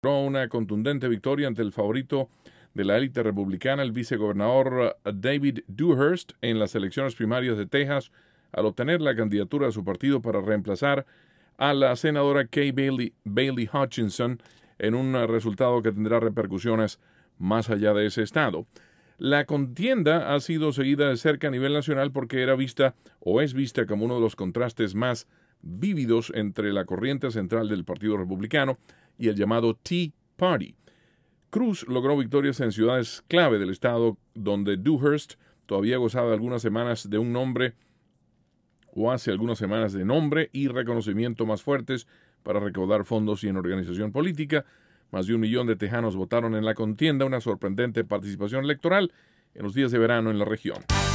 Una contundente victoria ante el favorito de la élite republicana, el vicegobernador David Dewhurst, en las elecciones primarias de Texas, al obtener la candidatura de su partido para reemplazar a la senadora Kay Bailey Hutchinson en un resultado que tendrá repercusiones más allá de ese estado. La contienda ha sido seguida de cerca a nivel nacional porque era vista o es vista como uno de los contrastes más vívidos entre la corriente central del Partido Republicano y el llamado Tea Party. Cruz logró victorias en ciudades clave del estado donde Dewhurst todavía gozaba algunas semanas de un nombre o hace algunas semanas de nombre y reconocimiento más fuertes para recaudar fondos y en organización política. Más de 1 millón de tejanos votaron en la contienda, una sorprendente participación electoral en los días de verano en la región.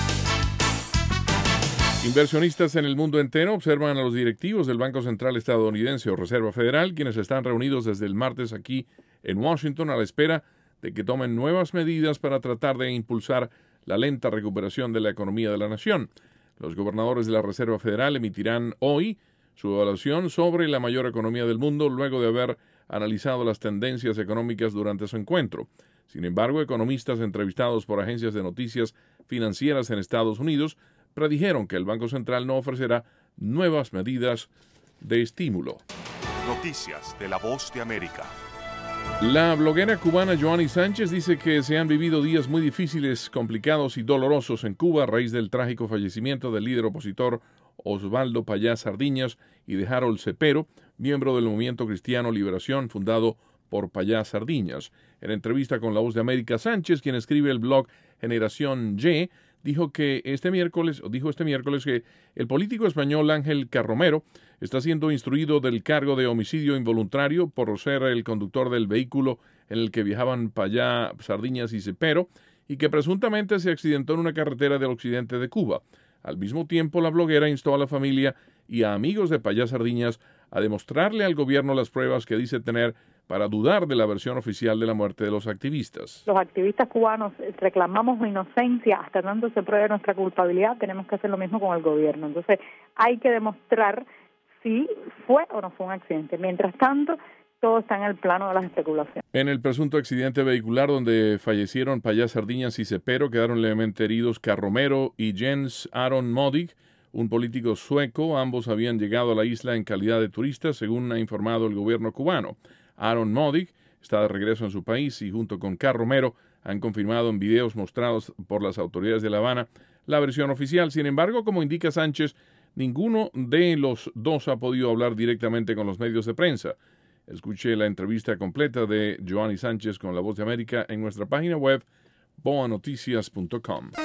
Inversionistas en el mundo entero observan a los directivos del Banco Central estadounidense o Reserva Federal, quienes están reunidos desde el martes aquí en Washington a la espera de que tomen nuevas medidas para tratar de impulsar la lenta recuperación de la economía de la nación. Los gobernadores de la Reserva Federal emitirán hoy su evaluación sobre la mayor economía del mundo luego de haber analizado las tendencias económicas durante su encuentro. Sin embargo, economistas entrevistados por agencias de noticias financieras en Estados Unidos predijeron que el Banco Central no ofrecerá nuevas medidas de estímulo. Noticias de La Voz de América. La bloguera cubana Joanny Sánchez dice que se han vivido días muy difíciles, complicados y dolorosos en Cuba a raíz del trágico fallecimiento del líder opositor Osvaldo Payá Sardiñas y de Harold Cepero, miembro del Movimiento Cristiano Liberación fundado por Payá Sardiñas. En entrevista con La Voz de América, Sánchez, quien escribe el blog Generación Y, dijo este miércoles que el político español Ángel Carromero está siendo instruido del cargo de homicidio involuntario por ser el conductor del vehículo en el que viajaban Payá, Sardiñas y Cepero y que presuntamente se accidentó en una carretera del occidente de Cuba. Al mismo tiempo, la bloguera instó a la familia y a amigos de Payá Sardiñas a demostrarle al gobierno las pruebas que dice tener para dudar de la versión oficial de la muerte de los activistas. Los activistas cubanos reclamamos inocencia hasta tanto se pruebe nuestra culpabilidad. Tenemos que hacer lo mismo con el gobierno. Entonces, hay que demostrar si fue o no fue un accidente. Mientras tanto, todo está en el plano de las especulaciones. En el presunto accidente vehicular donde fallecieron Payá Sardiñas y Cepero, quedaron levemente heridos Carromero y Jens Aron Modig, un político sueco. Ambos habían llegado a la isla en calidad de turistas, según ha informado el gobierno cubano. Aron Modig está de regreso en su país y junto con Carromero han confirmado en videos mostrados por las autoridades de La Habana la versión oficial. Sin embargo, como indica Sánchez, ninguno de los dos ha podido hablar directamente con los medios de prensa. Escuche la entrevista completa de Joanny Sánchez con La Voz de América en nuestra página web boanoticias.com.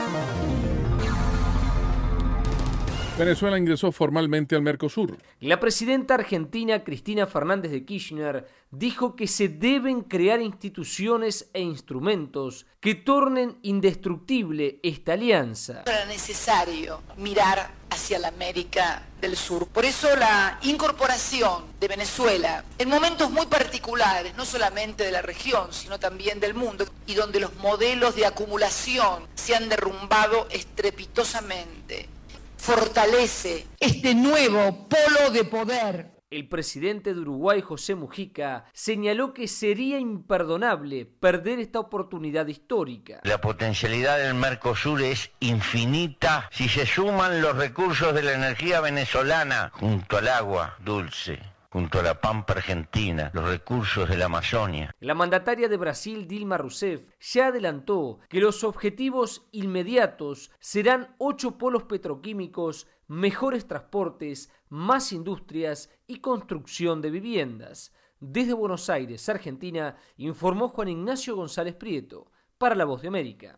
Venezuela ingresó formalmente al Mercosur. La presidenta argentina Cristina Fernández de Kirchner dijo que se deben crear instituciones e instrumentos que tornen indestructible esta alianza. Era necesario mirar hacia la América del Sur. Por eso la incorporación de Venezuela en momentos muy particulares, no solamente de la región, sino también del mundo, y donde los modelos de acumulación se han derrumbado estrepitosamente, fortalece este nuevo polo de poder. El presidente de Uruguay, José Mujica, señaló que sería imperdonable perder esta oportunidad histórica. La potencialidad del Mercosur es infinita si se suman los recursos de la energía venezolana junto al agua dulce, junto a la pampa argentina, los recursos de la Amazonia. La mandataria de Brasil, Dilma Rousseff, ya adelantó que los objetivos inmediatos serán 8 polos petroquímicos, mejores transportes, más industrias y construcción de viviendas. Desde Buenos Aires, Argentina, informó Juan Ignacio González Prieto, para La Voz de América.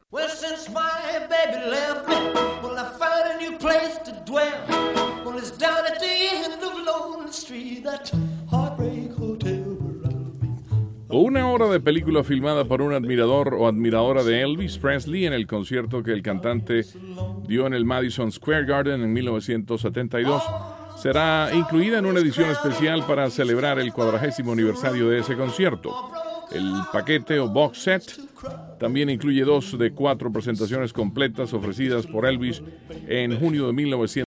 Una hora de película filmada por un admirador o admiradora de Elvis Presley en el concierto que el cantante dio en el Madison Square Garden en 1972 será incluida en una edición especial para celebrar el 40º aniversario de ese concierto. El paquete o box set también incluye 2 de 4 presentaciones completas ofrecidas por Elvis en junio de 1972.